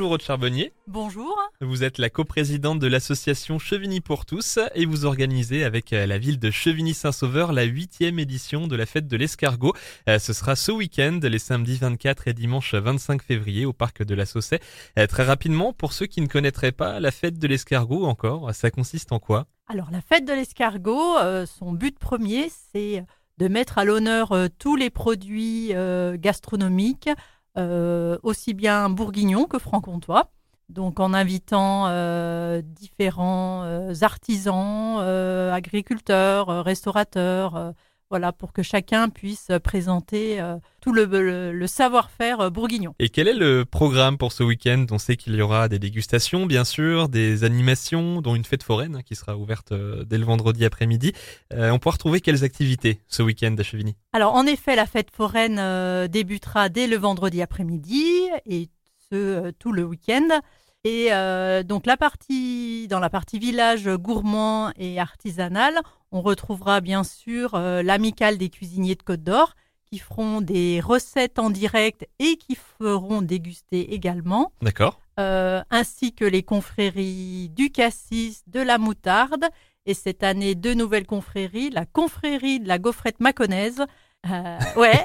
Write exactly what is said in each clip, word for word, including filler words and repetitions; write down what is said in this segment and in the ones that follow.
Bonjour Aude Charbonnier. Bonjour. Vous êtes la coprésidente de l'association Chevigny pour tous et vous organisez avec la ville de Chevigny-Saint-Sauveur la huitième édition de la fête de l'escargot. Ce sera ce week-end, les samedis vingt-quatre et dimanche vingt-cinq février au parc de la Saussay. Très rapidement, pour ceux qui ne connaîtraient pas la fête de l'escargot encore, ça consiste en quoi ? Alors la fête de l'escargot, euh, son but premier, c'est de mettre à l'honneur euh, tous les produits euh, gastronomiques, euh, aussi bien bourguignons que franc-comtois. Donc en invitant euh, différents euh, artisans, euh, agriculteurs, euh, restaurateurs, euh, voilà, pour que chacun puisse présenter euh, tout le, le, le savoir-faire euh, bourguignon. Et quel est le programme pour ce week-end ? On sait qu'il y aura des dégustations, bien sûr, des animations, dont une fête foraine hein, qui sera ouverte euh, dès le vendredi après-midi. Euh, on pourra retrouver quelles activités ce week-end à Chevigny ? Alors en effet, la fête foraine euh, débutera dès le vendredi après-midi et ce euh, tout le week-end. Et euh, donc la partie, dans la partie village gourmand et artisanal, on retrouvera bien sûr euh, l'amicale des cuisiniers de Côte d'Or qui feront des recettes en direct et qui feront déguster également. D'accord. Euh, ainsi que les confréries du cassis, de la moutarde et cette année deux nouvelles confréries, la confrérie de la gaufrette mâconnaise. Euh, ouais,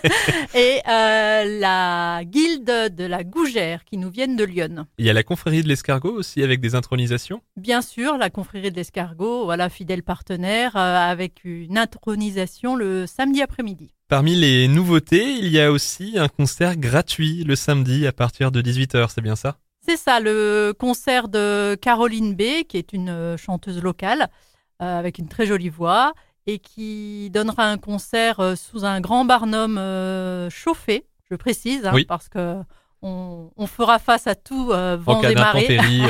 et euh, la guilde de la gougère qui nous viennent de Lyon. Il y a la confrérie de l'escargot aussi avec des intronisations ? Bien sûr, la confrérie de l'escargot, voilà, fidèle partenaire, euh, avec une intronisation le samedi après-midi. Parmi les nouveautés, il y a aussi un concert gratuit le samedi à partir de dix-huit heures, c'est bien ça ? C'est ça, le concert de Caroline B, qui est une chanteuse locale, euh, avec une très jolie voix, et qui donnera un concert euh, sous un grand barnum euh, chauffé, je précise, hein, oui. parce que on, on fera face à tout euh, vent en cas et marée. d'intempéries.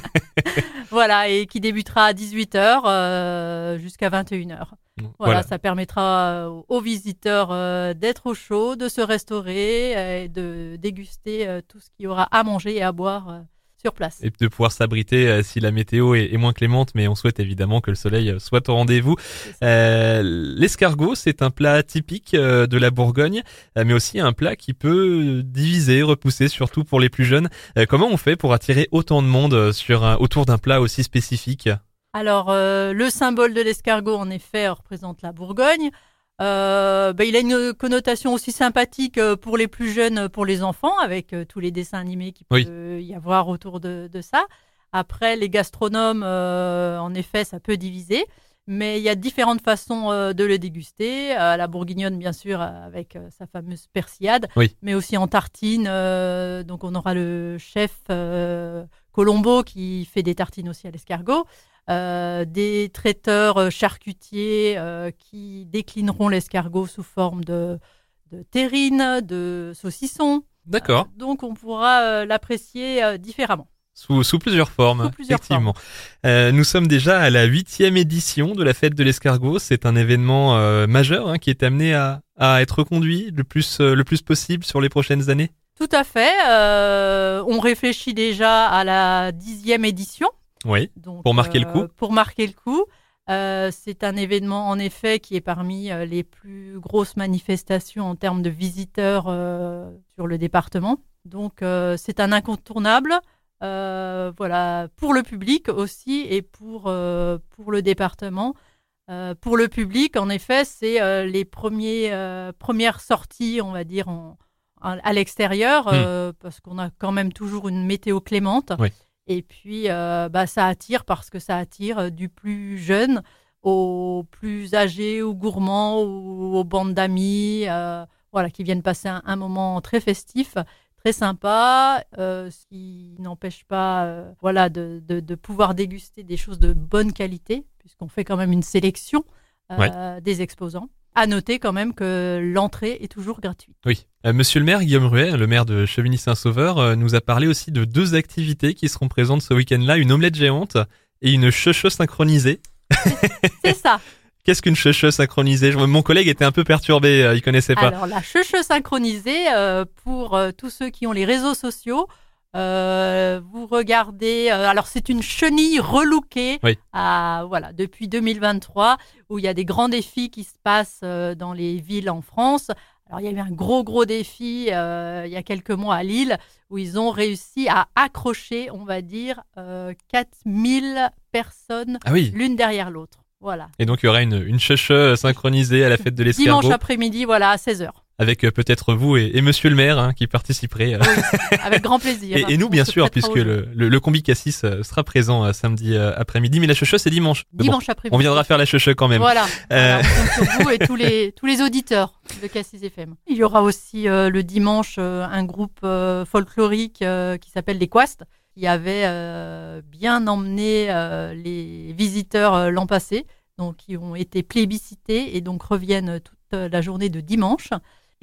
Voilà, et qui débutera à dix-huit heures euh, jusqu'à vingt et une heures. Voilà, voilà, ça permettra aux visiteurs euh, d'être au chaud, de se restaurer et de déguster euh, tout ce qu'il y aura à manger et à boire euh, sur place. Et de pouvoir s'abriter euh, si la météo est, est moins clémente, mais on souhaite évidemment que le soleil soit au rendez-vous. Euh, l'escargot, c'est un plat typique euh, de la Bourgogne, euh, mais aussi un plat qui peut diviser, repousser, surtout pour les plus jeunes. Euh, comment on fait pour attirer autant de monde sur un, autour d'un plat aussi spécifique ? Alors, euh, le symbole de l'escargot, en effet, représente la Bourgogne. Euh, bah, il a une connotation aussi sympathique pour les plus jeunes, pour les enfants, avec euh, tous les dessins animés qu'il oui. peut y avoir autour de, de ça. Après, les gastronomes, euh, en effet, ça peut diviser. Mais il y a différentes façons euh, de le déguster. Euh, la bourguignonne, bien sûr, avec euh, sa fameuse persillade, oui. mais aussi en tartine. Euh, donc, on aura le chef euh, Colombo qui fait des tartines aussi à l'escargot. Euh, des traiteurs charcutiers euh, qui déclineront l'escargot sous forme de, de terrine, de saucisson. D'accord. Euh, donc, on pourra euh, l'apprécier euh, différemment. Sous, sous plusieurs formes, sous plusieurs effectivement. Formes. Euh, nous sommes déjà à la huitième édition de la fête de l'escargot. C'est un événement euh, majeur hein, qui est amené à, à être reconduit le plus, euh, le plus possible sur les prochaines années. Tout à fait. Euh, on réfléchit déjà à la dixième édition. Oui, donc, pour marquer euh, le coup. Pour marquer le coup. Euh, c'est un événement, en effet, qui est parmi euh, les plus grosses manifestations en termes de visiteurs euh, sur le département. Donc, euh, c'est un incontournable, euh, voilà, pour le public aussi et pour, euh, pour le département. Euh, pour le public, en effet, c'est euh, les premiers, euh, premières sorties, on va dire, en, en, à l'extérieur, mmh. euh, parce qu'on a quand même toujours une météo clémente. Oui. Et puis, euh, bah, ça attire parce que ça attire du plus jeune au plus âgé, ou gourmand, ou aux bandes d'amis, euh, voilà, qui viennent passer un, un moment très festif, très sympa, euh, ce qui n'empêche pas, euh, voilà, de, de, de pouvoir déguster des choses de bonne qualité, puisqu'on fait quand même une sélection euh, ouais. des exposants. À noter quand même que l'entrée est toujours gratuite. Oui. Euh, Monsieur le maire, Guillaume Ruet, le maire de Chevigny-Saint-Sauveur, euh, nous a parlé aussi de deux activités qui seront présentes ce week-end-là, une omelette géante et une cheucheu synchronisée. C'est, c'est ça. Qu'est-ce qu'une cheucheu synchronisée ? Mon collègue était un peu perturbé, euh, il connaissait pas. Alors, la cheucheu synchronisée, euh, pour euh, tous ceux qui ont les réseaux sociaux, Euh, vous regardez, euh, alors c'est une chenille relookée oui. à, voilà, depuis deux mille vingt-trois, où il y a des grands défis qui se passent euh, dans les villes en France. Alors, il y a eu un gros, gros défi euh, il y a quelques mois à Lille où ils ont réussi à accrocher, on va dire, euh, quatre mille personnes Ah oui. l'une derrière l'autre. Voilà. Et donc, il y aura une, une chuche synchronisée à la fête de l'escargot. Dimanche après-midi, voilà, à seize heures. Avec euh, peut-être vous et, et monsieur le maire hein, qui participerez. Euh. Oui, avec grand plaisir. Et, et nous, On bien se sûr, prêtera puisque au jeu. le, le, le combi Cassis euh, sera présent euh, samedi euh, après-midi. Mais la chuche, c'est dimanche. Mais Dimanche bon, après-midi. on viendra faire la chuche quand même. Voilà, Euh, voilà, on compte sur vous et tous les, tous les auditeurs de Cassis F M. Il y aura aussi euh, le dimanche euh, un groupe euh, folklorique euh, qui s'appelle les Quast, qui avait euh, bien emmené euh, les visiteurs euh, l'an passé, donc qui ont été plébiscités et donc reviennent toute la journée de dimanche.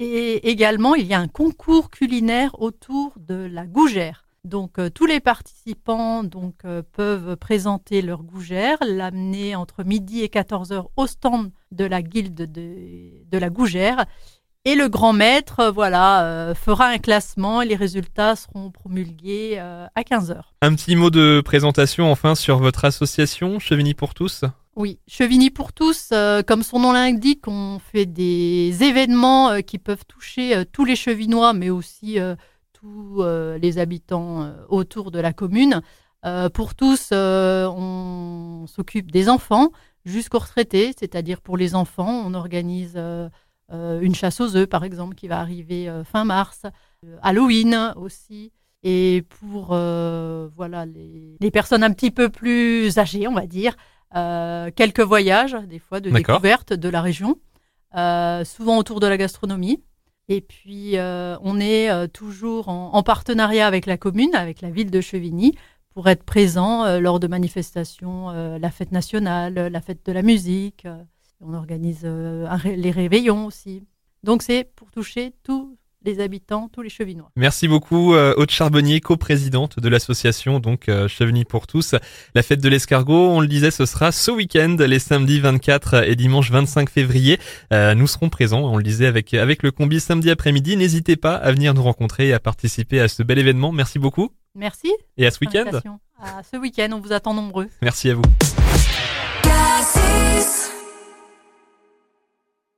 Et également, il y a un concours culinaire autour de la gougère. Donc, euh, tous les participants donc, euh, peuvent présenter leur gougère, l'amener entre midi et quatorze heures au stand de la guilde de, de la gougère. Et le grand maître euh, voilà, euh, fera un classement et les résultats seront promulgués euh, à quinze heures. un petit mot de présentation enfin sur votre association Chevigny pour tous. Oui, Chevigny pour tous, euh, comme son nom l'indique, on fait des événements euh, qui peuvent toucher euh, tous les Chevinois, mais aussi euh, tous euh, les habitants euh, autour de la commune. Euh, pour tous, euh, on s'occupe des enfants jusqu'aux retraités, c'est-à-dire pour les enfants, on organise euh, euh, une chasse aux œufs, par exemple, qui va arriver euh, fin mars, euh, Halloween aussi. Et pour euh, voilà, les, les personnes un petit peu plus âgées, on va dire, Euh, quelques voyages, des fois de D'accord. découverte de la région, euh, souvent autour de la gastronomie. Et puis, euh, on est euh, toujours en, en partenariat avec la commune, avec la ville de Chevigny, pour être présent euh, lors de manifestations, euh, la fête nationale, la fête de la musique. Euh, on organise euh, un ré- les réveillons aussi. Donc, c'est pour toucher tous les habitants, tous les Chevinois. Merci beaucoup euh, Aude Charbonnier, coprésidente de l'association donc euh, Chevigny pour tous. La fête de l'escargot, on le disait, ce sera ce week-end, les samedis vingt-quatre et dimanche vingt-cinq février. Euh, nous serons présents, on le disait, avec avec le combi samedi après-midi. N'hésitez pas à venir nous rencontrer et à participer à ce bel événement. Merci beaucoup Merci. et à ce week-end. Invitation. À ce week-end, on vous attend nombreux. Merci à vous.